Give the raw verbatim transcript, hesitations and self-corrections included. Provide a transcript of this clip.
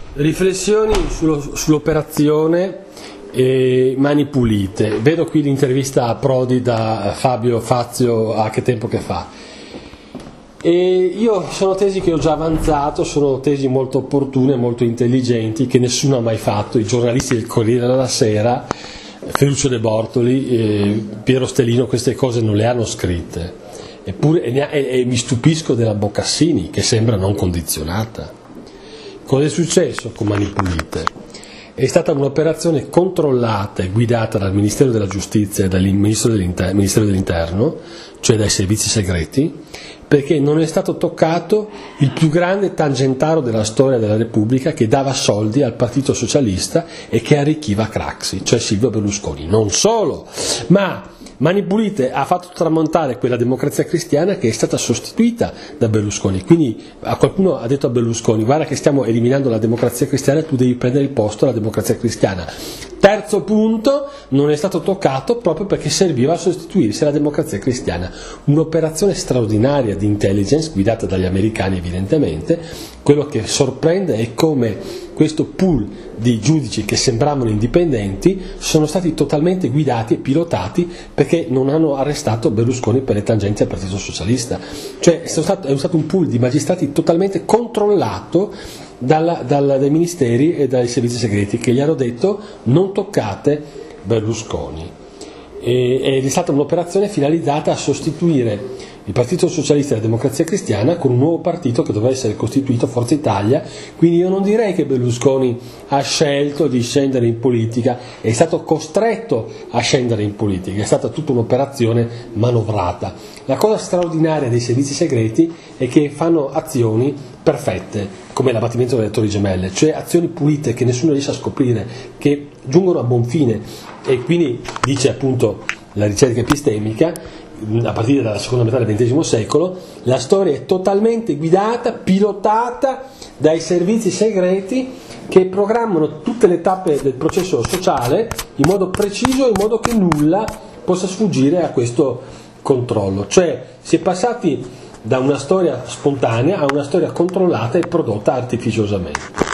Riflessioni sullo, sull'operazione eh, Mani Pulite. Vedo qui l'intervista a Prodi da Fabio Fazio a Che tempo che fa. E io sono tesi che ho già avanzato, sono tesi molto opportune, molto intelligenti, che nessuno ha mai fatto. I giornalisti del Corriere della Sera, Ferruccio De Bortoli, eh, Piero Stellino, queste cose non le hanno scritte. Eppure, e, e, e mi stupisco della Boccassini, che sembra non condizionata. Cosa è successo con Mani Pulite? È stata un'operazione controllata e guidata dal Ministero della Giustizia e dal Ministero dell'Interno, Ministero dell'Interno, cioè dai servizi segreti, perché non è stato toccato il più grande tangentaro della storia della Repubblica, che dava soldi al Partito Socialista e che arricchiva Craxi, cioè Silvio Berlusconi. Non solo, ma Mani Pulite ha fatto tramontare quella Democrazia Cristiana che è stata sostituita da Berlusconi. Quindi a qualcuno ha detto a Berlusconi: guarda che stiamo eliminando la Democrazia Cristiana, tu devi prendere il posto alla Democrazia Cristiana. Terzo punto, non è stato toccato proprio perché serviva a sostituirsi alla Democrazia Cristiana. Un'operazione straordinaria di intelligence guidata dagli americani, evidentemente. Quello che sorprende è come questo pool di giudici che sembravano indipendenti sono stati totalmente guidati e pilotati perché non hanno arrestato Berlusconi per le tangenti al Partito Socialista. Cioè è stato, è stato un pool di magistrati totalmente controllato dalla, dalla, dai ministeri e dai servizi segreti, che gli hanno detto: non toccate Berlusconi. E, ed è stata un'operazione finalizzata a sostituire il Partito Socialista e la Democrazia Cristiana con un nuovo partito che doveva essere costituito, Forza Italia. Quindi io non direi che Berlusconi ha scelto di scendere in politica, è stato costretto a scendere in politica, è stata tutta un'operazione manovrata. La cosa straordinaria dei servizi segreti è che fanno azioni perfette, come l'abbattimento delle Torri Gemelle, cioè azioni pulite che nessuno riesce a scoprire, che giungono a buon fine. E quindi dice appunto la ricerca epistemica, a partire dalla seconda metà del ventesimo secolo, la storia è totalmente guidata, pilotata dai servizi segreti che programmano tutte le tappe del processo sociale in modo preciso, in modo che nulla possa sfuggire a questo controllo. Cioè si è passati da una storia spontanea a una storia controllata e prodotta artificiosamente.